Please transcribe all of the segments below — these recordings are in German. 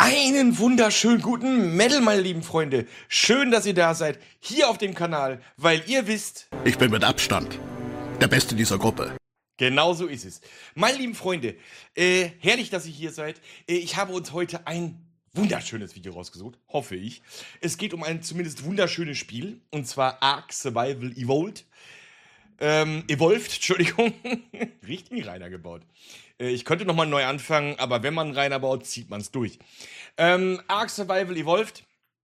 Einen wunderschönen guten Metal, meine lieben Freunde. Schön, dass ihr da seid, hier auf dem Kanal, weil ihr wisst... Ich bin mit Abstand der Beste dieser Gruppe. Genau so ist es. Meine lieben Freunde, herrlich, dass ihr hier seid. Ich habe uns heute ein wunderschönes Video rausgesucht, hoffe ich. Es geht um ein zumindest wunderschönes Spiel, und zwar Ark Survival Evolved. Entschuldigung. Richtig Rainer gebaut. Ich könnte nochmal neu anfangen, aber wenn man Rainer baut, zieht man es durch. Ark Survival Evolved.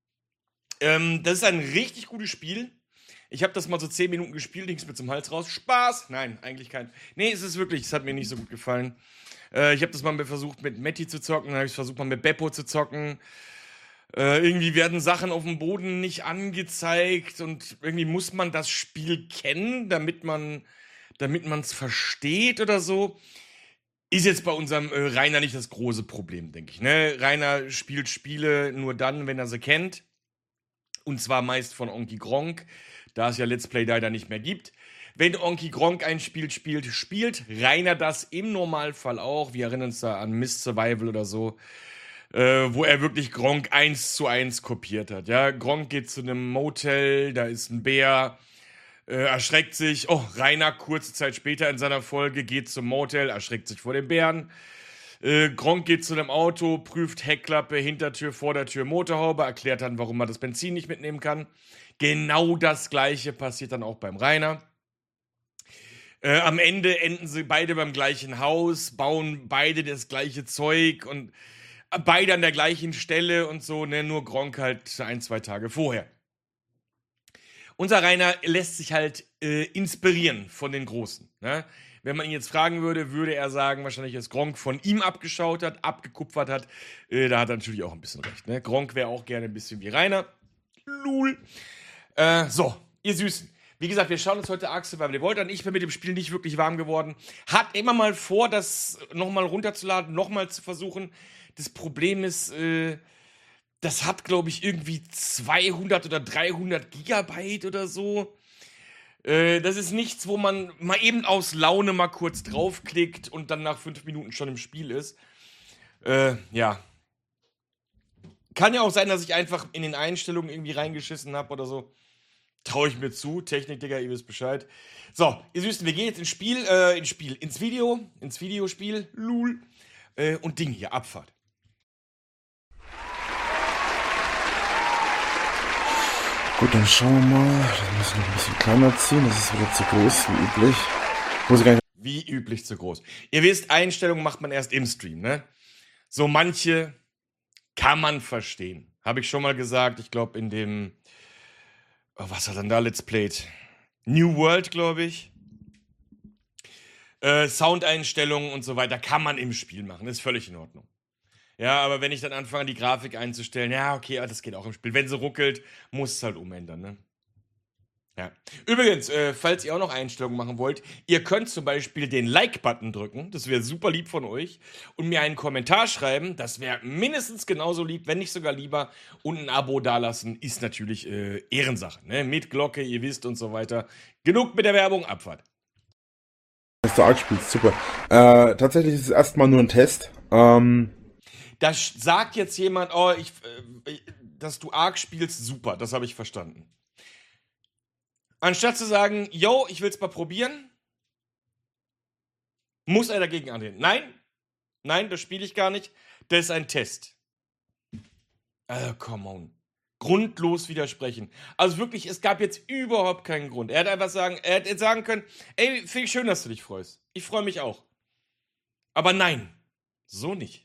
Das ist ein richtig gutes Spiel. Ich habe das mal so 10 Minuten gespielt, links mit zum Hals raus. Spaß! Nein, eigentlich kein. Nee, es ist wirklich, es hat mir nicht so gut gefallen. Ich habe das mal versucht mit Matti zu zocken, dann habe ich versucht mal mit Beppo zu zocken. Irgendwie werden Sachen auf dem Boden nicht angezeigt und irgendwie muss man das Spiel kennen, damit man es versteht oder so. Ist jetzt bei unserem Rainer nicht das große Problem, denke ich. Ne? Rainer spielt Spiele nur dann, wenn er sie kennt. Und zwar meist von Onky Gronk, da es ja Let's Play leider nicht mehr gibt. Wenn Onky Gronk ein Spiel spielt Rainer das im Normalfall auch. Wir erinnern uns da an Mist Survival oder so, wo er wirklich Gronk 1:1 kopiert hat. Ja, Gronk geht zu einem Motel, da ist ein Bär, erschreckt sich. Oh, Rainer kurze Zeit später in seiner Folge geht zum Motel, erschreckt sich vor dem Bären. Gronk geht zu einem Auto, prüft Heckklappe, Hintertür, Vordertür, Motorhaube, erklärt dann, warum man das Benzin nicht mitnehmen kann. Genau das Gleiche passiert dann auch beim Rainer. Am Ende enden sie beide beim gleichen Haus, bauen beide das gleiche Zeug und beide an der gleichen Stelle und so, ne? Nur Gronk halt 1-2 Tage vorher. Unser Rainer lässt sich halt inspirieren von den Großen. Ne? Wenn man ihn jetzt fragen würde, würde er sagen, wahrscheinlich, dass Gronk von ihm abgeschaut hat, abgekupfert hat. Da hat er natürlich auch ein bisschen recht. Ne? Gronk wäre auch gerne ein bisschen wie Rainer. Lul. So, ihr Süßen. Wie gesagt, wir schauen uns heute Ark Survival Evolved an. Ich bin mit dem Spiel nicht wirklich warm geworden. Hat immer mal vor, das nochmal runterzuladen, nochmal zu versuchen. Das Problem ist, das hat, glaube ich, irgendwie 200 oder 300 Gigabyte oder so. Das ist nichts, wo man mal eben aus Laune mal kurz draufklickt und dann nach 5 Minuten schon im Spiel ist. Ja. Kann ja auch sein, dass ich einfach in den Einstellungen irgendwie reingeschissen habe oder so. Traue ich mir zu. Technik, Digga, ihr wisst Bescheid. So, ihr Süßen, wir gehen jetzt ins Videospiel, Lul. Und Ding hier, Abfahrt. Gut, dann schauen wir mal. Das muss ich noch ein bisschen kleiner ziehen. Das ist wieder zu groß, wie üblich. Muss ich gar nicht. Wie üblich zu groß. Ihr wisst, Einstellungen macht man erst im Stream, ne? So manche kann man verstehen. Habe ich schon mal gesagt. Ich glaube in dem... Oh, was hat denn da Let's Played? New World, glaube ich. Soundeinstellungen und so weiter kann man im Spiel machen. Ist völlig in Ordnung. Ja, aber wenn ich dann anfange, die Grafik einzustellen, ja, okay, das geht auch im Spiel. Wenn sie ruckelt, muss es halt umändern, ne? Ja. Übrigens, falls ihr auch noch Einstellungen machen wollt, ihr könnt zum Beispiel den Like-Button drücken, das wäre super lieb von euch, und mir einen Kommentar schreiben, das wäre mindestens genauso lieb, wenn nicht sogar lieber, und ein Abo dalassen, ist natürlich Ehrensache, ne? Mit Glocke, ihr wisst und so weiter. Genug mit der Werbung, Abfahrt. Dass du Ark spielst, super. Tatsächlich ist es erstmal nur ein Test. Da sagt jetzt jemand, oh, dass du Ark spielst, super, das habe ich verstanden. Anstatt zu sagen, yo, ich will's mal probieren, muss er dagegen anreden. Nein, das spiele ich gar nicht, das ist ein Test. Come on. Grundlos widersprechen. Also wirklich, es gab jetzt überhaupt keinen Grund. Er hätte sagen können, ey, finde ich schön, dass du dich freust. Ich freue mich auch. Aber nein, so nicht.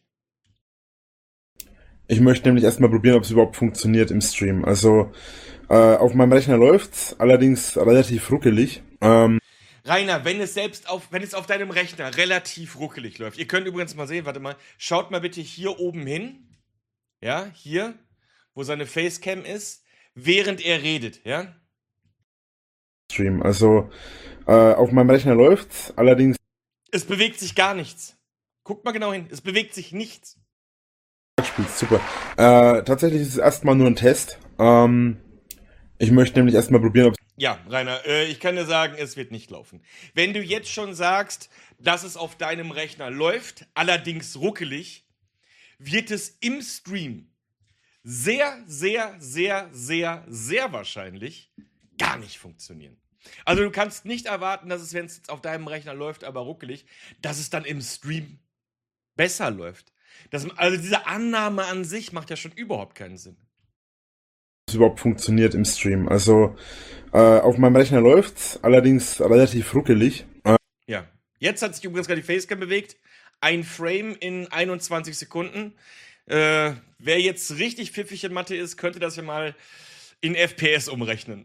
Ich möchte nämlich erstmal probieren, ob es überhaupt funktioniert im Stream. Also, auf meinem Rechner läuft's, allerdings relativ ruckelig. Rainer, wenn es auf deinem Rechner relativ ruckelig läuft, ihr könnt übrigens mal sehen, warte mal, schaut mal bitte hier oben hin, ja, hier, wo seine Facecam ist, während er redet, ja? Stream, also, auf meinem Rechner läuft's, allerdings... Es bewegt sich gar nichts. Guckt mal genau hin, es bewegt sich nichts. Spielst, super. Tatsächlich ist es erstmal nur ein Test. Ich möchte nämlich erstmal probieren, ob... Ja, Rainer, ich kann dir sagen, es wird nicht laufen. Wenn du jetzt schon sagst, dass es auf deinem Rechner läuft, allerdings ruckelig, wird es im Stream sehr, sehr, sehr, sehr, sehr wahrscheinlich gar nicht funktionieren. Also du kannst nicht erwarten, dass es, wenn es jetzt auf deinem Rechner läuft, aber ruckelig, dass es dann im Stream besser läuft. Also diese Annahme an sich macht ja schon überhaupt keinen Sinn. Es überhaupt funktioniert im Stream. Also auf meinem Rechner läuft's, allerdings relativ ruckelig. Ja. Jetzt hat sich übrigens gerade die Facecam bewegt. Ein Frame in 21 Sekunden. Wer jetzt richtig pfiffig in Mathe ist, könnte das ja mal in FPS umrechnen.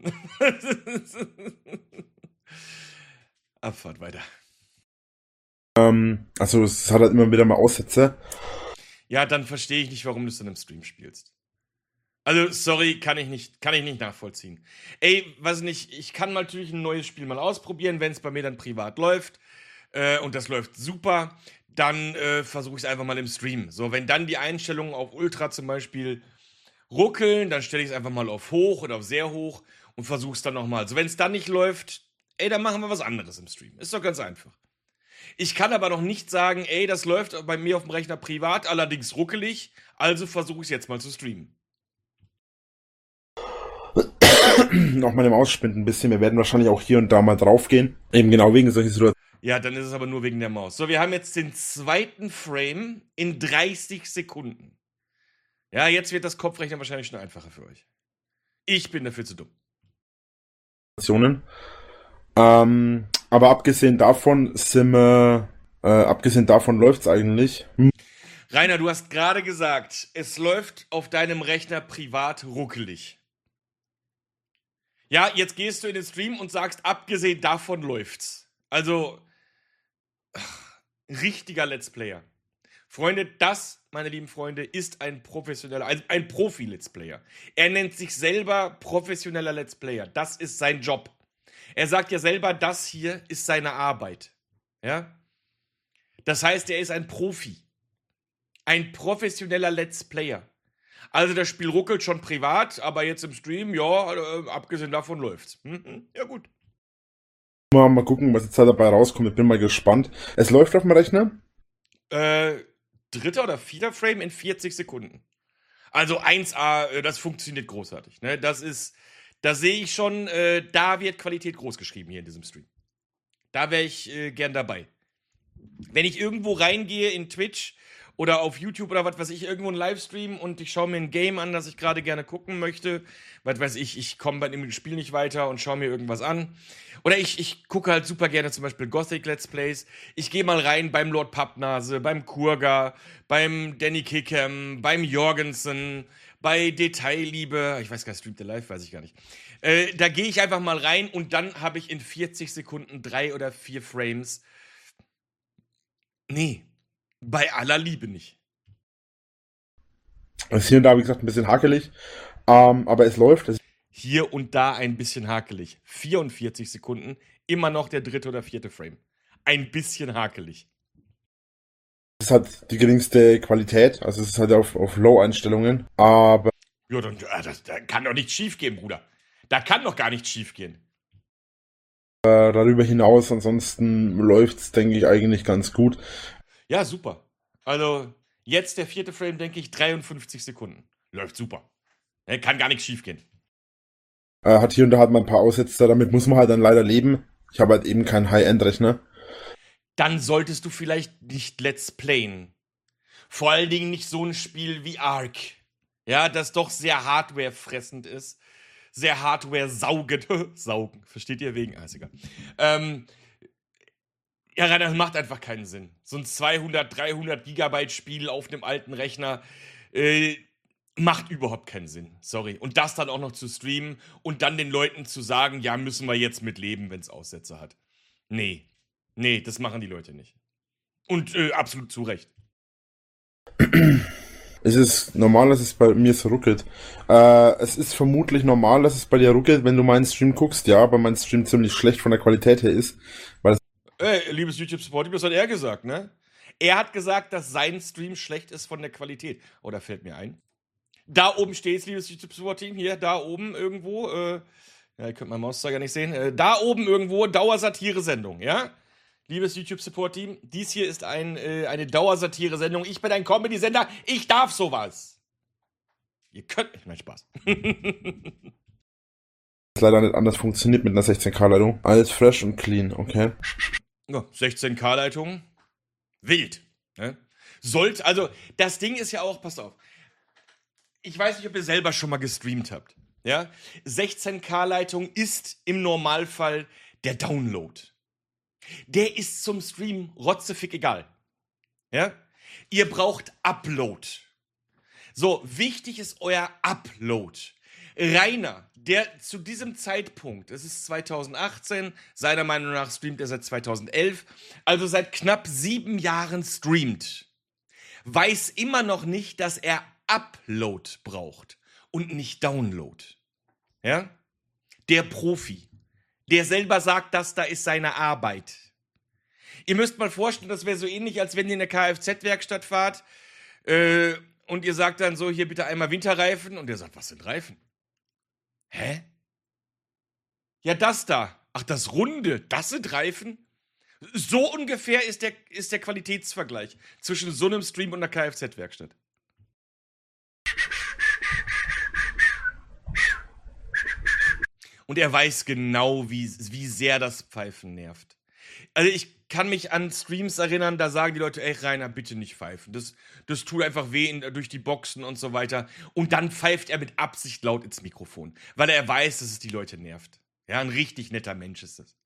Abfahrt weiter. Also es hat halt immer wieder mal Aussätze. Ja, dann verstehe ich nicht, warum du es dann im Stream spielst. Also, sorry, kann ich nicht nachvollziehen. Ey, weiß nicht, ich kann natürlich ein neues Spiel mal ausprobieren, wenn es bei mir dann privat läuft. Und das läuft super, dann versuche ich es einfach mal im Stream. So, wenn dann die Einstellungen auf Ultra zum Beispiel ruckeln, dann stelle ich es einfach mal auf hoch oder auf sehr hoch und versuche es dann nochmal. So, wenn es dann nicht läuft, ey, dann machen wir was anderes im Stream. Ist doch ganz einfach. Ich kann aber noch nicht sagen, ey, das läuft bei mir auf dem Rechner privat, allerdings ruckelig, also versuche ich es jetzt mal zu streamen. Noch mal im Ausspind ein bisschen. Wir werden wahrscheinlich auch hier und da mal draufgehen. Eben genau wegen solchen Situationen. Ja, dann ist es aber nur wegen der Maus. So, wir haben jetzt den zweiten Frame in 30 Sekunden. Ja, jetzt wird das Kopfrechnen wahrscheinlich schon einfacher für euch. Ich bin dafür zu dumm. Aber abgesehen davon läuft's eigentlich. Rainer, du hast gerade gesagt, es läuft auf deinem Rechner privat ruckelig. Ja, jetzt gehst du in den Stream und sagst, abgesehen davon läuft's. Also, richtiger Let's Player. Freunde, das, meine lieben Freunde, ist ein professioneller, also ein Profi-Let's Player. Er nennt sich selber professioneller Let's Player. Das ist sein Job. Er sagt ja selber, das hier ist seine Arbeit. Ja? Das heißt, er ist ein Profi. Ein professioneller Let's Player. Also das Spiel ruckelt schon privat, aber jetzt im Stream, ja, abgesehen davon läuft's. Ja, gut. Mal gucken, was jetzt da dabei rauskommt. Ich bin mal gespannt. Es läuft auf dem Rechner? Dritter oder vierter Frame in 40 Sekunden. Also 1A, das funktioniert großartig. Ne? Da sehe ich schon, da wird Qualität groß geschrieben hier in diesem Stream. Da wäre ich gern dabei. Wenn ich irgendwo reingehe in Twitch oder auf YouTube oder was weiß ich, irgendwo einen Livestream und ich schaue mir ein Game an, das ich gerade gerne gucken möchte, was weiß ich komme bei dem Spiel nicht weiter und schaue mir irgendwas an. Oder ich gucke halt super gerne zum Beispiel Gothic Let's Plays. Ich gehe mal rein beim Lord Pappnase, beim Kurga, beim Danny Kickham, beim Jorgensen, bei Detailliebe. Ich weiß gar nicht, streamt der live, weiß ich gar nicht. Da gehe ich einfach mal rein und dann habe ich in 40 Sekunden 3 oder 4 Frames. Nee. Bei aller Liebe nicht. Es ist hier und da, wie gesagt, ein bisschen hakelig. Aber es läuft. Hier und da ein bisschen hakelig. 44 Sekunden, immer noch der dritte oder vierte Frame. Ein bisschen hakelig. Es hat die geringste Qualität, also es ist halt auf Low-Einstellungen, aber... Ja, dann das kann doch nichts schief gehen, Bruder. Da kann doch gar nichts schief gehen. Darüber hinaus, ansonsten läuft's, denke ich, eigentlich ganz gut. Ja, super. Also, jetzt der vierte Frame, denke ich, 53 Sekunden. Läuft super. Kann gar nichts schief gehen. Hat hier und da halt mal ein paar Aussetzer, damit muss man halt dann leider leben. Ich habe halt eben keinen High-End-Rechner. Dann solltest du vielleicht nicht Let's Playen. Vor allen Dingen nicht so ein Spiel wie Ark. Ja, das doch sehr hardwarefressend ist. Sehr hardware-saugend. Saugen. Versteht ihr wegen? Ist egal. Ja, das macht einfach keinen Sinn. So ein 200, 300 Gigabyte Spiel auf einem alten Rechner macht überhaupt keinen Sinn. Sorry. Und das dann auch noch zu streamen und dann den Leuten zu sagen, ja, müssen wir jetzt mit leben, wenn es Aussätze hat. Nee. Nee, das machen die Leute nicht. Und absolut zu Recht. Es ist normal, dass es bei mir so ruckelt. Es ist vermutlich normal, dass es bei dir ruckelt, wenn du meinen Stream guckst, ja, aber mein Stream ziemlich schlecht von der Qualität her ist. Weil liebes YouTube-Support, das hat er gesagt, ne? Er hat gesagt, dass sein Stream schlecht ist von der Qualität. Oh, da fällt mir ein. Da oben steht's, liebes YouTube-Support-Team, hier, da oben irgendwo, ja, ihr könnt meinen Mauszeiger nicht sehen, da oben irgendwo, Dauersatire-Sendung, ja? liebes YouTube-Support-Team, dies hier ist eine Dauersatire-Sendung. Ich bin ein Comedy-Sender, ich darf sowas. Ihr könnt nicht, nein, Spaß. Leider nicht anders funktioniert mit einer 16K-Leitung. Alles fresh und clean, okay? Ja, 16K-Leitung. Wild. Ne? Also, das Ding ist ja auch, passt auf. Ich weiß nicht, ob ihr selber schon mal gestreamt habt. Ja? 16K-Leitung ist im Normalfall der Download. Der ist zum Stream rotzefick egal. Ja? Ihr braucht Upload. So, wichtig ist euer Upload. Rainer, der zu diesem Zeitpunkt, es ist 2018, seiner Meinung nach streamt er seit 2011, also seit knapp 7 Jahren streamt, weiß immer noch nicht, dass er Upload braucht und nicht Download. Ja? Der Profi, der selber sagt, das da ist seine Arbeit. Ihr müsst mal vorstellen, das wäre so ähnlich, als wenn ihr in eine Kfz-Werkstatt fahrt und ihr sagt dann so, hier bitte einmal Winterreifen und der sagt, was sind Reifen? Hä? Ja, das da. Ach, das Runde, das sind Reifen? So ungefähr ist der Qualitätsvergleich zwischen so einem Stream und einer Kfz-Werkstatt. Und er weiß genau, wie sehr das Pfeifen nervt. Also ich kann mich an Streams erinnern, da sagen die Leute, ey Rainer, bitte nicht pfeifen. Das tut einfach weh durch die Boxen und so weiter. Und dann pfeift er mit Absicht laut ins Mikrofon, weil er weiß, dass es die Leute nervt. Ja, ein richtig netter Mensch ist das.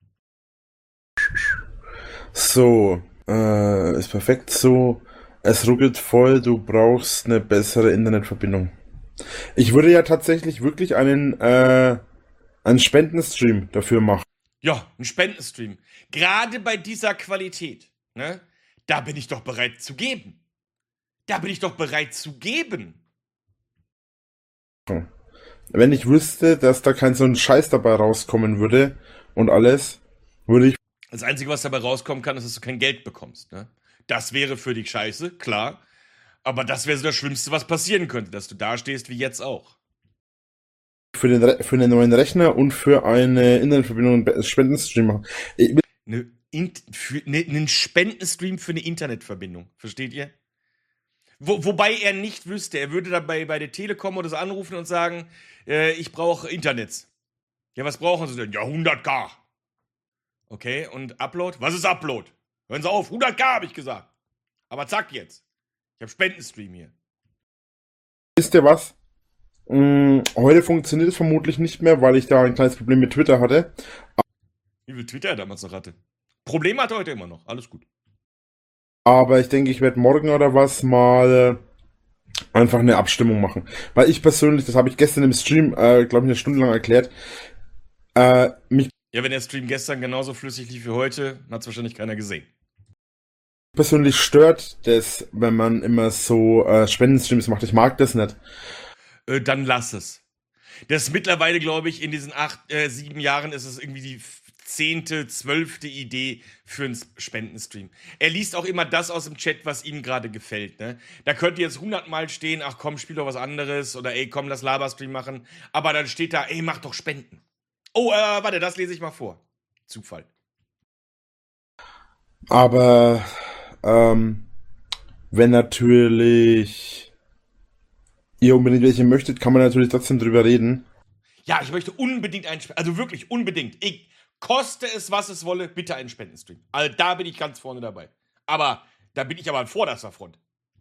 So, ist perfekt so. Es ruckelt voll, du brauchst eine bessere Internetverbindung. Ich würde ja tatsächlich wirklich einen Spendenstream dafür machen. Ja, ein Spendenstream. Gerade bei dieser Qualität, ne? Da bin ich doch bereit zu geben. Wenn ich wüsste, dass da kein so ein Scheiß dabei rauskommen würde und alles, würde ich... Das Einzige, was dabei rauskommen kann, ist, dass du kein Geld bekommst, ne? Das wäre für dich scheiße, klar. Aber das wäre so das Schlimmste, was passieren könnte, dass du da stehst wie jetzt auch. Für einen neuen Rechner und für eine Internetverbindung einen Spendenstream machen. Einen Spendenstream für eine Internetverbindung, versteht ihr? Wobei er nicht wüsste, er würde dabei bei der Telekom oder so anrufen und sagen, ich brauche Internets. Ja, was brauchen Sie denn? Ja, 100K. Okay, und Upload? Was ist Upload? Hören Sie auf, 100K habe ich gesagt. Aber zack jetzt. Ich habe Spendenstream hier. Wisst ihr was? Heute funktioniert es vermutlich nicht mehr, weil ich da ein kleines Problem mit Twitter hatte. Wie viel Twitter er damals noch hatte. Probleme hat er heute immer noch, alles gut. Aber ich denke, ich werde morgen oder was mal einfach eine Abstimmung machen. Weil ich persönlich, das habe ich gestern im Stream, glaube ich, eine Stunde lang erklärt, mich Ja, wenn der Stream gestern genauso flüssig lief wie heute, hat es wahrscheinlich keiner gesehen. persönlich stört das, wenn man immer so Spendenstreams macht. Ich mag das nicht. Dann lass es. Das ist mittlerweile, glaube ich, in diesen 7 Jahren ist es irgendwie die 10., 12. Idee für einen Spendenstream. Er liest auch immer das aus dem Chat, was ihm gerade gefällt. Ne? Da könnte jetzt 100-mal stehen, ach komm, spiel doch was anderes oder ey, komm, lass Laberstream machen. Aber dann steht da, ey, mach doch Spenden. Oh, warte, das lese ich mal vor. Zufall. Aber wenn natürlich ihr unbedingt welche möchtet, kann man natürlich trotzdem drüber reden. Ja, ich möchte unbedingt einen also wirklich unbedingt. Koste es, was es wolle, bitte einen Spendenstream. Also da bin ich ganz vorne dabei. Aber da bin ich aber an vorderster Front.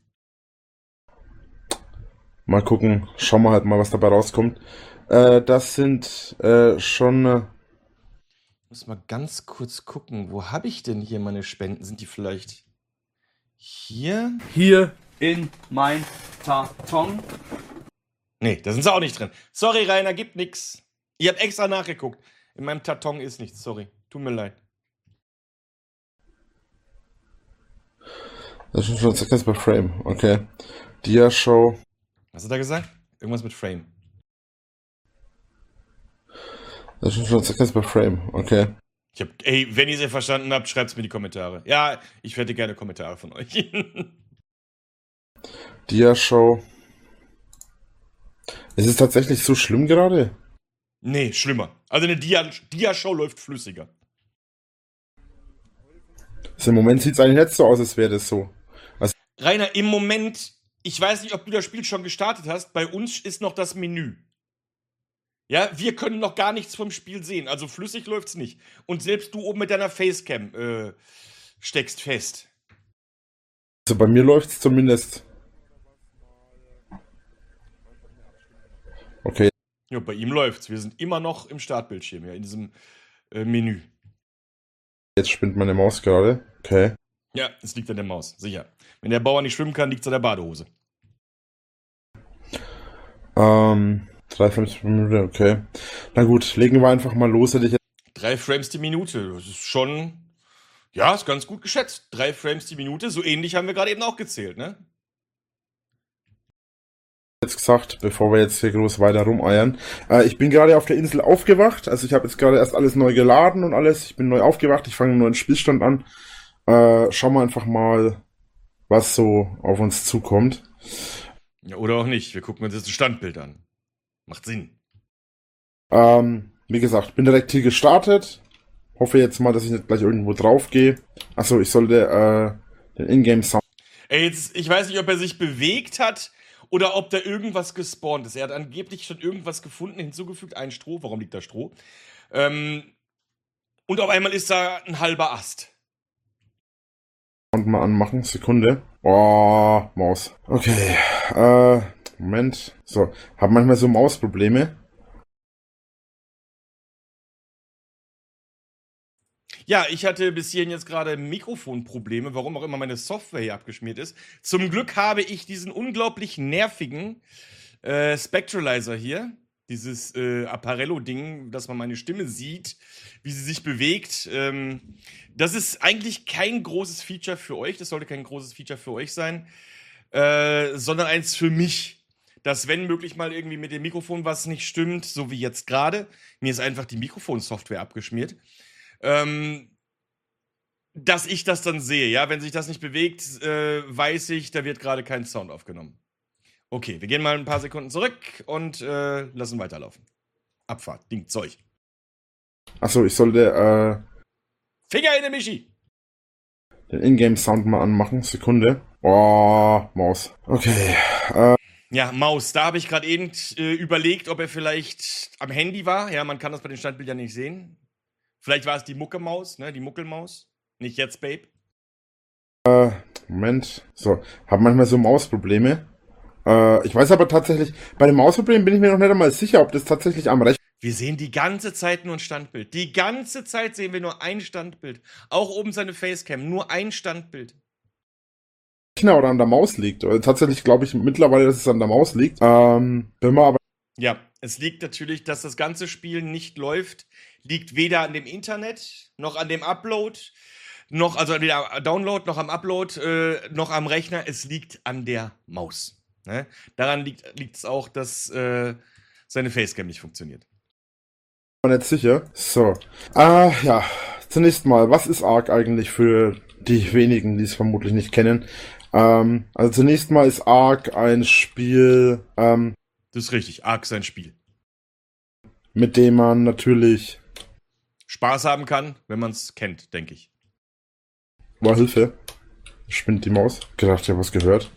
Mal gucken, schauen wir halt mal, was dabei rauskommt. Das sind schon... Ich muss mal ganz kurz gucken, wo habe ich denn hier meine Spenden? Sind die vielleicht hier? Hier in mein Karton. Nee, da sind sie auch nicht drin. Sorry, Rainer, gibt nix. Ich habe extra nachgeguckt. In meinem Karton ist nichts, sorry. Tut mir leid. Das ist schon ganz bei Frame, okay. Dia-Show. Was hat er gesagt? Irgendwas mit Frame. Das ist schon ganz bei Frame, okay. Wenn ihr sie verstanden habt, schreibt es mir in die Kommentare. Ja, ich hätte gerne Kommentare von euch. Dia-Show. Ist es tatsächlich so schlimm gerade? Nee, schlimmer. Also eine Dia-Show läuft flüssiger. Also im Moment sieht es eigentlich nicht so aus, als wäre das so. Rainer, im Moment, ich weiß nicht, ob du das Spiel schon gestartet hast, bei uns ist noch das Menü. Ja, wir können noch gar nichts vom Spiel sehen, also flüssig läuft's nicht. Und selbst du oben mit deiner Facecam steckst fest. Also bei mir läuft es zumindest. Okay, Ja, bei ihm läuft's. Wir sind immer noch im Startbildschirm, ja, in diesem Menü. jetzt spinnt meine Maus gerade. Okay. Ja, es liegt an der Maus, sicher. Wenn der Bauer nicht schwimmen kann, liegt's an der Badehose. 53 Minuten, okay. Na gut, legen wir einfach mal los, hätte ich 3 Frames die Minute, das ist schon, ja, ist ganz gut geschätzt. 3 Frames die Minute, so ähnlich haben wir gerade eben auch gezählt, ne? jetzt gesagt, bevor wir jetzt hier groß weiter rumeiern. Ich bin gerade auf der Insel aufgewacht, also ich habe jetzt gerade erst alles neu geladen und alles. Ich bin neu aufgewacht, ich fange einen neuen Spielstand an. Schauen wir einfach mal, was so auf uns zukommt. Ja, oder auch nicht. Wir gucken uns jetzt ein Standbild an. Macht Sinn. Wie gesagt, bin direkt hier gestartet. Hoffe jetzt mal, dass ich nicht gleich irgendwo drauf gehe. Achso, ich sollte den Ingame-Sound. Ey, jetzt, ich weiß nicht, ob er sich bewegt hat oder ob da irgendwas gespawnt ist. Er hat angeblich schon irgendwas gefunden, hinzugefügt, ein Stroh. Warum liegt da Stroh? Und auf einmal ist da ein halber Ast. Mal anmachen, Sekunde. Oh, Maus. Okay, Moment. So, hab manchmal so Mausprobleme. Ja, ich hatte bis hierhin jetzt gerade Mikrofonprobleme, warum auch immer meine Software hier abgeschmiert ist. Zum Glück habe ich diesen unglaublich nervigen Spectralizer hier. Dieses Apparello-Ding, dass man meine Stimme sieht, wie sie sich bewegt. Das ist eigentlich kein großes Feature für euch. Das sollte kein großes Feature für euch sein, sondern eins für mich. Dass, wenn möglich mal irgendwie mit dem Mikrofon was nicht stimmt, so wie jetzt gerade, mir ist einfach die Mikrofonsoftware abgeschmiert, dass ich das dann sehe. Ja, wenn sich das nicht bewegt, weiß ich, da wird gerade kein Sound aufgenommen. Okay, wir gehen mal ein paar Sekunden zurück und lassen weiterlaufen. Abfahrt, Ding, Zeug. Achso, ich sollte Finger in den Michi! den Ingame-Sound mal anmachen. Sekunde. Oh, Maus. Okay. Ja, Maus, da habe ich gerade eben überlegt, ob er vielleicht am Handy war. Ja, man kann das bei den Standbildern nicht sehen. Vielleicht war es die Mucke-Maus, ne, die Muckelmaus. Nicht jetzt, Babe. Moment. So, hab manchmal so Mausprobleme. Ich weiß aber tatsächlich, bei den Mausproblemen bin ich mir noch nicht einmal sicher, ob das tatsächlich am Rechner Wir sehen die ganze Zeit nur ein Standbild. Die ganze Zeit sehen wir nur ein Standbild. Auch oben seine Facecam, nur ein Standbild. oder an der Maus liegt. Tatsächlich glaube ich mittlerweile, dass es an der Maus liegt. Bin mir aber Ja, es liegt natürlich, dass das ganze Spiel nicht läuft. Liegt weder an dem Internet, noch an dem Upload, noch, also weder Download, noch am Upload, noch am Rechner. Es liegt an der Maus. Ne? Daran liegt es auch, dass seine Facecam nicht funktioniert. nicht sicher. So. Ja. Zunächst mal, was ist Ark eigentlich für die wenigen, die es vermutlich nicht kennen? Also zunächst mal ist Ark ein Spiel, Das ist richtig, Ark ist ein Spiel. mit dem man natürlich... Spaß haben kann, wenn man es kennt, denke ich. War Hilfe. Spinnt die Maus. Gedacht, ich habe was gehört.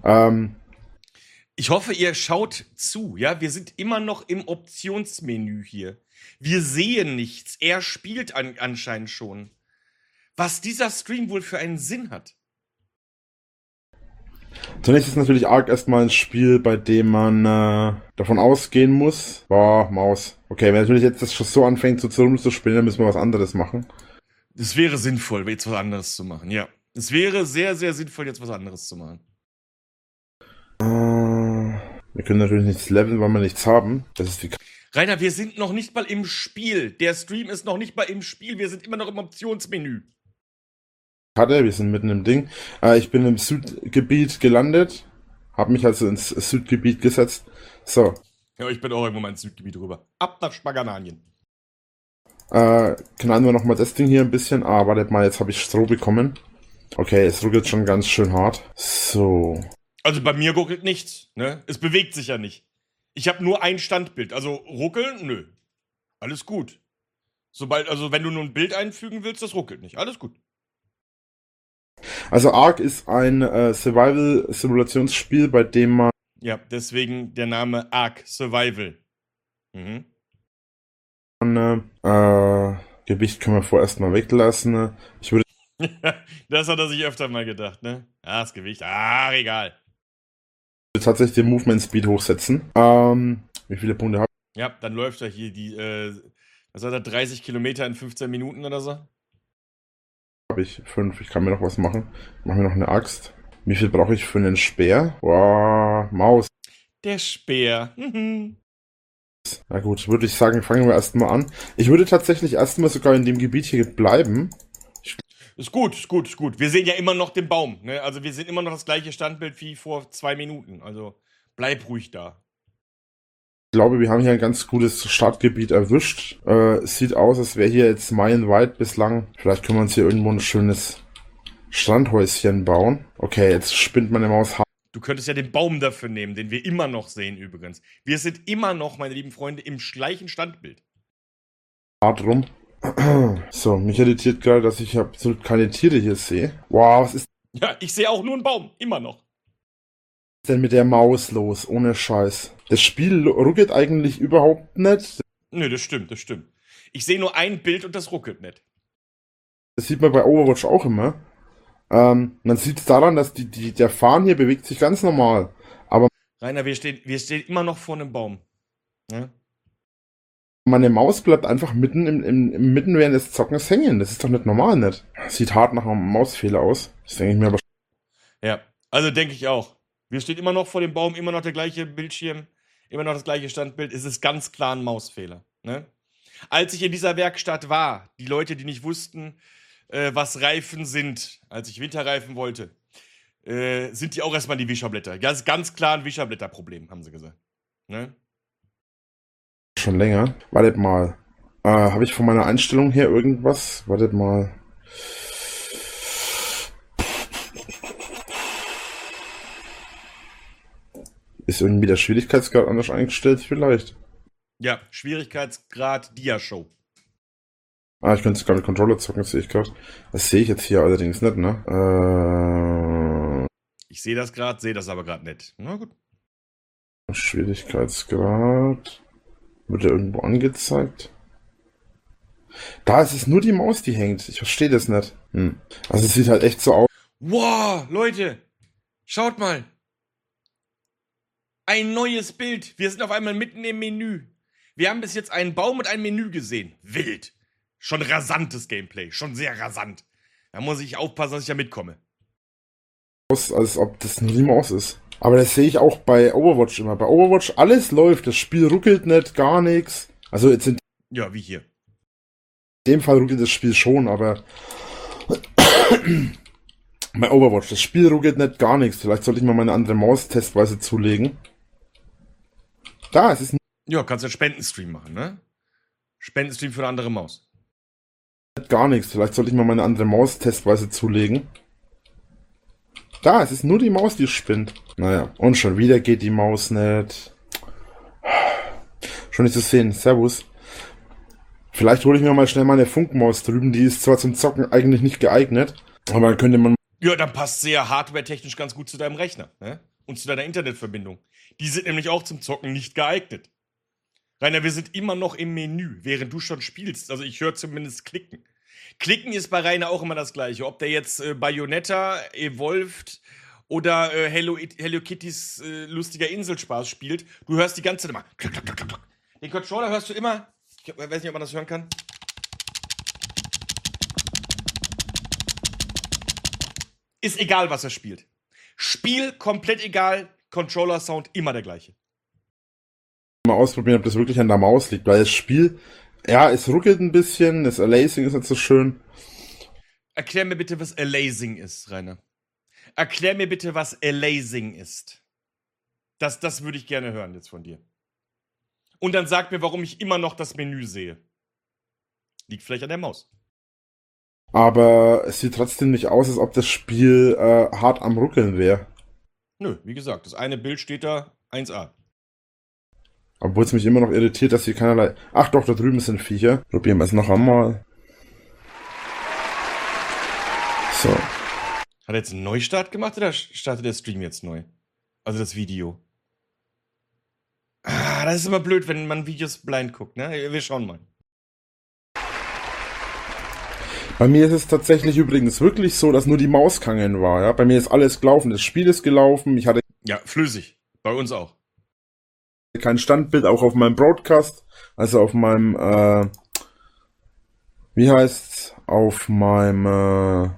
Ich hoffe, ihr schaut zu, ja? Wir sind immer noch im Optionsmenü hier. Wir sehen nichts. Er spielt anscheinend schon. Was dieser Stream wohl für einen Sinn hat. Zunächst ist natürlich Ark erstmal ein Spiel, bei dem man davon ausgehen muss. Boah, Maus. Okay, wenn natürlich jetzt das schon so anfängt, so rumzuspielen, dann müssen wir was anderes machen. Es wäre sinnvoll, jetzt was anderes zu machen, ja. Es wäre sehr, sehr sinnvoll, jetzt was anderes zu machen. Wir können natürlich nichts leveln, weil wir nichts haben. Das ist die Rainer, wir sind noch nicht mal im Spiel. Der Stream ist noch nicht mal im Spiel. Wir sind immer noch im Optionsmenü. Karte, wir sind mitten im Ding. Ich bin im Südgebiet gelandet. Hab mich also ins Südgebiet gesetzt. So. Ja, ich bin auch irgendwo mal ins Südgebiet rüber. Ab nach Spagananien. Knallen wir nochmal das Ding hier ein bisschen. Wartet mal, jetzt habe ich Stroh bekommen. Okay, es ruckelt schon ganz schön hart. So. Also bei mir ruckelt nichts, ne? Es bewegt sich ja nicht. Ich habe nur ein Standbild. Also ruckeln? Nö. Alles gut. Also wenn du nur ein Bild einfügen willst, das ruckelt nicht. Alles gut. Also Ark ist ein Survival-Simulationsspiel, bei dem man Ja, deswegen der Name Ark Survival. Mhm. Gewicht können wir vorerst mal weglassen. Ich würde Das hat er sich öfter mal gedacht, ne? Ah, das Gewicht. Ah, egal. tatsächlich den Movement Speed hochsetzen. Wie viele Punkte habe Ja, dann läuft er hier die, was hat er, 30 Kilometer in 15 Minuten oder so? ich? 5. Ich kann mir noch was machen. Ich mache mir noch eine Axt. Wie viel brauche ich für einen Speer? Wow, Maus. Der Speer. Mhm. Na gut, würde ich sagen, fangen wir erstmal an. Ich würde tatsächlich erstmal sogar in dem Gebiet hier bleiben. Ist gut, ist gut, ist gut. Wir sehen ja immer noch den Baum, ne? Also wir sehen immer noch das gleiche Standbild wie vor 2 Minuten. Also bleib ruhig da. Ich glaube, wir haben hier ein ganz gutes Startgebiet erwischt. Sieht aus, als wäre hier jetzt meilenweit bislang. Vielleicht können wir uns hier irgendwo ein schönes Strandhäuschen bauen. Okay, jetzt spinnt meine Maus hart Du könntest ja den Baum dafür nehmen, den wir immer noch sehen übrigens. Wir sind immer noch, meine lieben Freunde, im gleichen Standbild. rum. So, mich irritiert gerade, dass ich absolut keine Tiere hier sehe. Wow, was ist Ja, ich sehe auch nur einen Baum, immer noch. denn mit der Maus los? Ohne Scheiß. Das Spiel ruckelt eigentlich überhaupt nicht. Nö, das stimmt, das stimmt. Ich sehe nur ein Bild und das ruckelt nicht. Das sieht man bei Overwatch auch immer. Man sieht es daran, dass der Fahnen hier bewegt sich ganz normal. Rainer, wir stehen immer noch vor einem Baum. Ja? Meine Maus bleibt einfach mitten mitten während des Zockens hängen. Das ist doch nicht normal, nicht? Sieht hart nach einem Mausfehler aus. Das denke ich mir aber. Ja, also denke ich auch. Wir stehen immer noch vor dem Baum, immer noch der gleiche Bildschirm, immer noch das gleiche Standbild. Es ist ganz klar ein Mausfehler. Ne? Als ich in dieser Werkstatt war, die Leute, die nicht wussten, was Reifen sind, als ich Winterreifen wollte, sind die auch erstmal die Wischerblätter. Das ist ganz klar ein Wischerblätterproblem, haben sie gesagt. Ne? Schon länger. Wartet mal. Habe ich von meiner Einstellung her irgendwas? Wartet mal. Ist irgendwie der Schwierigkeitsgrad anders eingestellt? Vielleicht. Ja, Schwierigkeitsgrad Dia-Show. Ich könnte sogar mit Controller zocken, das sehe ich gerade. Das sehe ich jetzt hier allerdings nicht, ne? Ich sehe das gerade, sehe das aber gerade nicht. Na gut. Schwierigkeitsgrad. Wird er irgendwo angezeigt? Da ist es nur die Maus, die hängt. Ich verstehe das nicht. Also es sieht halt echt so aus. Wow, Leute, schaut mal. Ein neues Bild. Wir sind auf einmal mitten im Menü. Wir haben bis jetzt einen Baum und ein Menü gesehen. Wild. Schon rasantes Gameplay. Schon sehr rasant. Da muss ich aufpassen, dass ich da mitkomme. Als ob das nur die Maus ist. Aber das sehe ich auch bei Overwatch immer. Bei Overwatch alles läuft. Das Spiel ruckelt nicht, gar nichts. Also jetzt in Ja, wie hier. dem Fall ruckelt das Spiel schon, aber bei Overwatch, das Spiel ruckelt nicht, gar nichts. Vielleicht sollte ich mal meine andere Maus testweise zulegen. Da, es ist Ja, kannst du einen Spendenstream machen, ne? Spendenstream für eine andere Maus. nicht gar nichts. Vielleicht sollte ich mal meine andere Maus testweise zulegen. Da, es ist nur die Maus, die spinnt. Naja, und schon wieder geht die Maus nicht. Schon nicht zu sehen. Servus. Vielleicht hole ich mir mal schnell meine Funkmaus drüben. Die ist zwar zum Zocken eigentlich nicht geeignet, aber dann könnte man... Ja, dann passt sie ja hardwaretechnisch ganz gut zu deinem Rechner, ne? Und zu deiner Internetverbindung. Die sind nämlich auch zum Zocken nicht geeignet. Rainer, wir sind immer noch im Menü, während du schon spielst. Also ich höre zumindest klicken. Klicken ist bei Rainer auch immer das Gleiche. Ob der jetzt Bayonetta, Evolved oder Hello Kittys lustiger Inselspaß spielt, du hörst die ganze Zeit immer. Klack, klack, klack, klack. Den Controller hörst du immer. Ich weiß nicht, ob man das hören kann. Ist egal, was er spielt. Spiel komplett egal, Controller-Sound immer der gleiche. Mal ausprobieren, ob das wirklich an der Maus liegt, weil das Spiel, ja, es ruckelt ein bisschen, das Aliasing ist nicht so schön. Erklär mir bitte, was Aliasing ist, Rainer. Erklär mir bitte, was Aliasing ist. Das würde ich gerne hören jetzt von dir. Und dann sag mir, warum ich immer noch das Menü sehe. Liegt vielleicht an der Maus. Aber es sieht trotzdem nicht aus, als ob das Spiel hart am Ruckeln wäre. Nö, wie gesagt, das eine Bild steht da 1A. Obwohl es mich immer noch irritiert, dass hier keinerlei... Ach doch, da drüben sind Viecher. Probieren wir es noch einmal. So. Hat er jetzt einen Neustart gemacht oder startet der Stream jetzt neu? Also das Video. Das ist immer blöd, wenn man Videos blind guckt, ne? Wir schauen mal. Bei mir ist es tatsächlich übrigens wirklich so, dass nur die Maus gehangen war, ja. Bei mir ist alles gelaufen, das Spiel ist gelaufen, ich hatte Ja, flüssig. Bei uns auch. kein Standbild, auch auf meinem Broadcast, also auf meinem, auf meinem,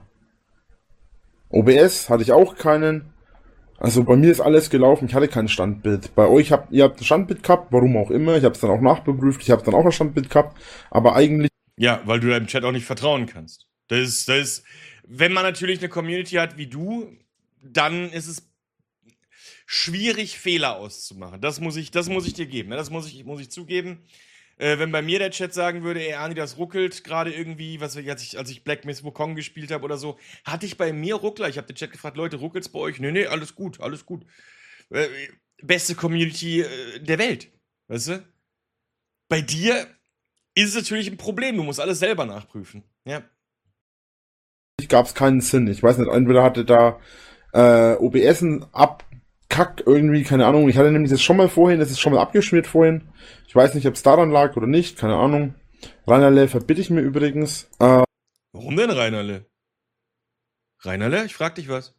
OBS hatte ich auch keinen. Also bei mir ist alles gelaufen, ich hatte kein Standbild. Bei euch ihr habt ein Standbild gehabt, warum auch immer, ich habe es dann auch nachgeprüft, ich habe dann auch ein Standbild gehabt, aber eigentlich... Ja, weil du deinem Chat auch nicht vertrauen kannst. Das ist, wenn man natürlich eine Community hat wie du, dann ist es schwierig, Fehler auszumachen. Das muss ich dir geben, ne? Das muss ich zugeben. Wenn bei mir der Chat sagen würde, ey, Arni, das ruckelt gerade irgendwie, als ich Black Myth Wukong gespielt habe oder so, hatte ich bei mir Ruckler. Ich habe den Chat gefragt, Leute, ruckelt's bei euch? Nee, alles gut, alles gut. Beste Community der Welt, weißt du? Bei dir ist es natürlich ein Problem, du musst alles selber nachprüfen, ja. Gab es keinen Sinn. Ich weiß nicht, entweder hatte da OBS einen Abkack irgendwie, keine Ahnung. Ich hatte nämlich das schon mal vorhin, das ist schon mal abgeschmiert vorhin. Ich weiß nicht, ob es daran lag oder nicht, keine Ahnung. Reinerle verbitte ich mir übrigens. Warum denn Reinerle? Reinerle, ich frag dich was.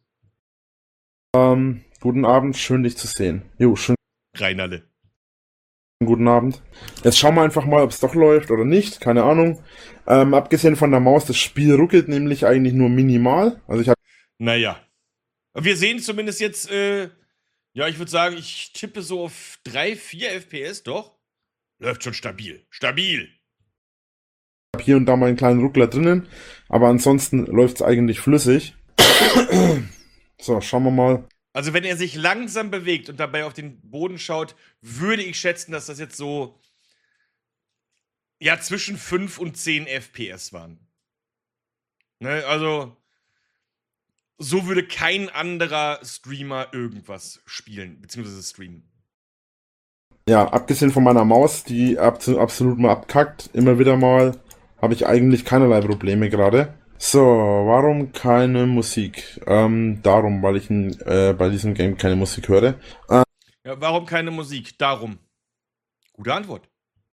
Guten Abend, schön dich zu sehen. Jo, schön. Reinerle. Guten Abend. Jetzt schauen wir einfach mal, ob es doch läuft oder nicht, keine Ahnung. Abgesehen von der Maus, das Spiel ruckelt nämlich eigentlich nur minimal. Also ich habe... Naja. Wir sehen zumindest jetzt, ja, ich würde sagen, ich tippe so auf 3, 4 FPS, doch. Läuft schon stabil. Stabil. Hier und da mal einen kleinen Ruckler drinnen, aber ansonsten läuft es eigentlich flüssig. So, schauen wir mal. Also wenn er sich langsam bewegt und dabei auf den Boden schaut, würde ich schätzen, dass das jetzt so, ja, zwischen 5 und 10 FPS waren. Ne, also, so würde kein anderer Streamer irgendwas spielen, beziehungsweise streamen. Ja, abgesehen von meiner Maus, die absolut mal abkackt, immer wieder mal, habe ich eigentlich keinerlei Probleme gerade. So, warum keine Musik? Darum, weil ich bei diesem Game keine Musik höre. Ja, warum keine Musik? Darum. Gute Antwort.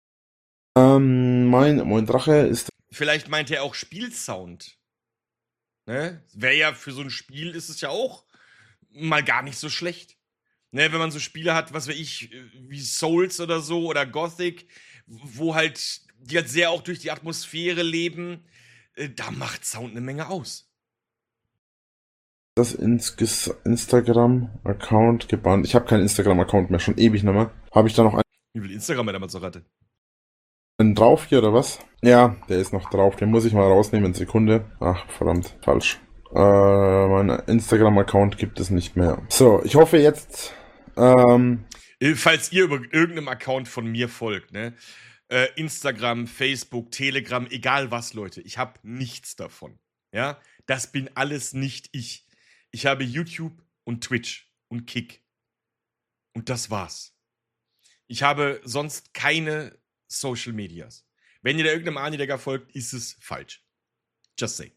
Mein Drache ist... Vielleicht meint er auch Spielsound. Ne? Wäre ja für so ein Spiel, ist es ja auch mal gar nicht so schlecht. Ne, wenn man so Spiele hat, was weiß ich, wie Souls oder so oder Gothic, wo halt, die halt sehr auch durch die Atmosphäre leben, da macht Sound eine Menge aus. Das Instagram-Account gebannt. Ich habe keinen Instagram-Account mehr, schon ewig nicht mehr. Habe ich da noch Wie viel Instagram er damals noch hatte? einen drauf hier, oder was? Ja, der ist noch drauf. Den muss ich mal rausnehmen, Sekunde. Ach, verdammt, falsch. Mein Instagram-Account gibt es nicht mehr. So, ich hoffe jetzt... Falls ihr über irgendeinem Account von mir folgt, ne? Instagram, Facebook, Telegram, egal was, Leute. Ich habe nichts davon. Ja, das bin alles nicht ich. Ich habe YouTube und Twitch und Kick. Und das war's. Ich habe sonst keine Social Medias. Wenn ihr da irgendeinem Arni-Degger folgt, ist es falsch. Just say.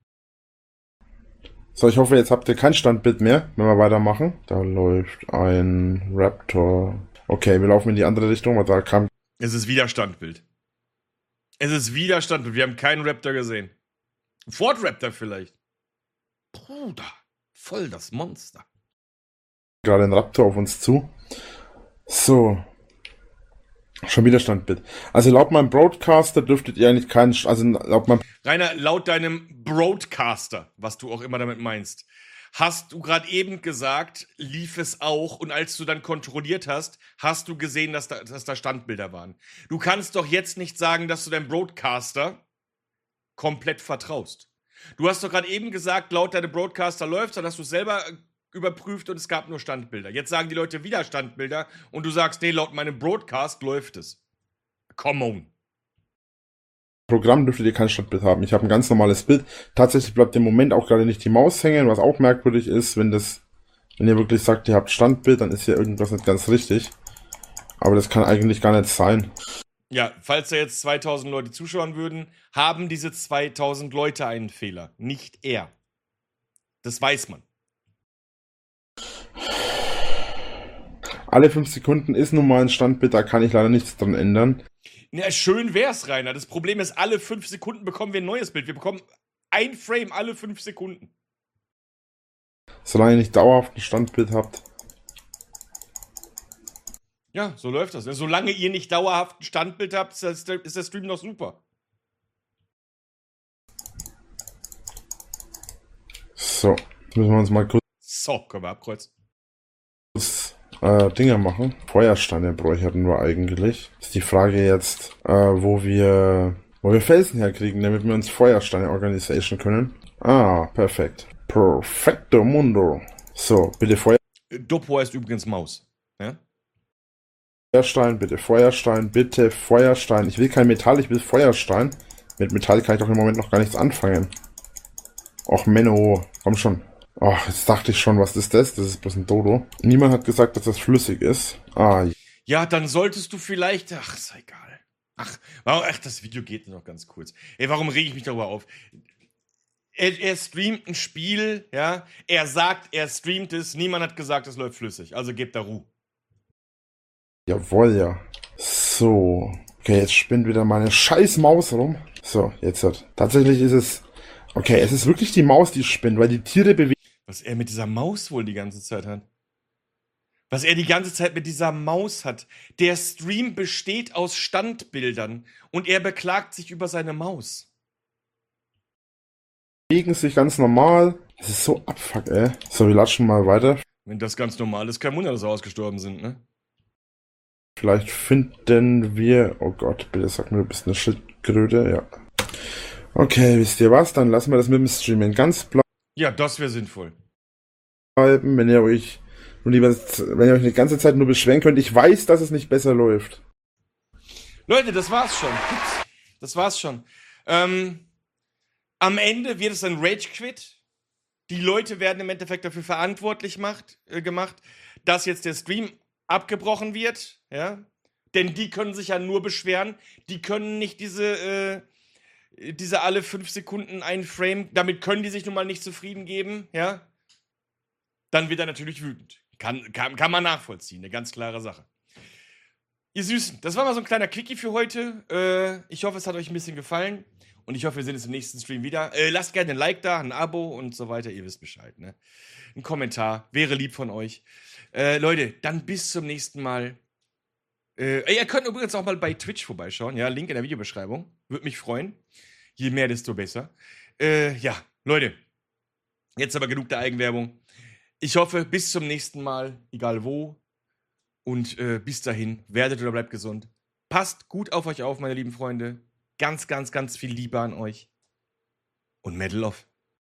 So, ich hoffe, jetzt habt ihr kein Standbild mehr, wenn wir weitermachen. Da läuft ein Raptor. Okay, wir laufen in die andere Richtung, weil da kam... Es ist wieder Standbild. Es ist wieder Standbild. Wir haben keinen Raptor gesehen. Ford Raptor vielleicht. Bruder, voll das Monster. Gerade ein Raptor auf uns zu. So. Schon wieder Standbild. Also laut meinem Broadcaster dürftet ihr eigentlich keinen... Also laut meinem... Rainer, laut deinem Broadcaster, was du auch immer damit meinst, hast du gerade eben gesagt, lief es auch, und als du dann kontrolliert hast, hast du gesehen, dass da Standbilder waren. Du kannst doch jetzt nicht sagen, dass du deinem Broadcaster komplett vertraust. Du hast doch gerade eben gesagt, laut deinem Broadcaster läuft, dann hast du es selber überprüft und es gab nur Standbilder. Jetzt sagen die Leute wieder Standbilder und du sagst, nee, laut meinem Broadcast läuft es. Come on. Programm dürftet ihr kein Standbild haben. Ich habe ein ganz normales Bild. Tatsächlich bleibt im Moment auch gerade nicht die Maus hängen, was auch merkwürdig ist, wenn ihr wirklich sagt, ihr habt Standbild, dann ist hier irgendwas nicht ganz richtig. Aber das kann eigentlich gar nicht sein. Ja, falls da jetzt 2000 Leute zuschauen würden, haben diese 2000 Leute einen Fehler, nicht er. Das weiß man. Alle 5 Sekunden ist nun mal ein Standbild, da kann ich leider nichts dran ändern. Ja, schön wär's, Rainer. Das Problem ist, alle 5 Sekunden bekommen wir ein neues Bild. Wir bekommen ein Frame alle 5 Sekunden. Solange ihr nicht dauerhaft ein Standbild habt. Ja, so läuft das. Solange ihr nicht dauerhaft ein Standbild habt, ist der Stream noch super. So, müssen wir uns mal kurz So, können wir abkreuzen. Dinger machen. Feuersteine bräuchten wir eigentlich. Ist die Frage jetzt, wo wir Felsen herkriegen, damit wir uns Feuersteine organisieren können. Ah, perfekt. Perfecto mundo. So, bitte Dopo heißt übrigens Maus. Ja? Feuerstein, bitte Feuerstein, bitte Feuerstein. Ich will kein Metall, ich will Feuerstein. Mit Metall kann ich doch im Moment noch gar nichts anfangen. Och, Menno, komm schon. Ach, jetzt dachte ich schon, was ist das? Das ist bloß ein Dodo. Niemand hat gesagt, dass das flüssig ist. Ah, Ja, dann solltest du vielleicht. Ach, ist egal. Ach, das Video geht noch ganz kurz. Ey, warum rege ich mich darüber auf? Er streamt ein Spiel, ja. Er sagt, er streamt es. Niemand hat gesagt, es läuft flüssig. Also gebt da Ruhe. jawohl, ja. So. Okay, jetzt spinnt wieder meine scheiß Maus rum. So, jetzt hat. Tatsächlich ist es. Okay, es ist wirklich die Maus, die spinnt, weil die Tiere bewegen. Was er mit dieser Maus wohl die ganze Zeit hat. Was er die ganze Zeit mit dieser Maus hat. Der Stream besteht aus Standbildern und er beklagt sich über seine Maus. Bewegen sich ganz normal. Es ist so abfuck, ey. So, wir latschen mal weiter. Wenn das ganz normal ist, kein Wunder, dass sie ausgestorben sind, ne? Vielleicht finden wir. Oh Gott, bitte sag mir, du bist eine Schildkröte. Ja. Okay, wisst ihr was? Dann lassen wir das mit dem Streamen ganz Ja, das wäre sinnvoll. bleiben, wenn ihr euch die ganze Zeit nur beschweren könnt. Ich weiß, dass es nicht besser läuft. Leute, das war's schon. Das war's schon. Am Ende wird es ein Rage-Quit. Die Leute werden im Endeffekt dafür verantwortlich gemacht, dass jetzt der Stream abgebrochen wird. Ja? Denn die können sich ja nur beschweren. Die können nicht diese alle 5 Sekunden ein Frame, damit können die sich nun mal nicht zufrieden geben. Ja? Dann wird er natürlich wütend. Kann man nachvollziehen. Eine ganz klare Sache. Ihr Süßen, das war mal so ein kleiner Quickie für heute. Ich hoffe, es hat euch ein bisschen gefallen. Und ich hoffe, wir sehen uns im nächsten Stream wieder. Lasst gerne ein Like da, ein Abo und so weiter. Ihr wisst Bescheid, ne? Ein Kommentar. Wäre lieb von euch. Leute, dann bis zum nächsten Mal. Ihr könnt übrigens auch mal bei Twitch vorbeischauen. Ja, Link in der Videobeschreibung. Würde mich freuen. Je mehr, desto besser. Ja, Leute. Jetzt aber genug der Eigenwerbung. Ich hoffe, bis zum nächsten Mal. Egal wo. Und bis dahin, werdet oder bleibt gesund. Passt gut auf euch auf, meine lieben Freunde. Ganz, ganz, ganz viel Liebe an euch. Und Medal of.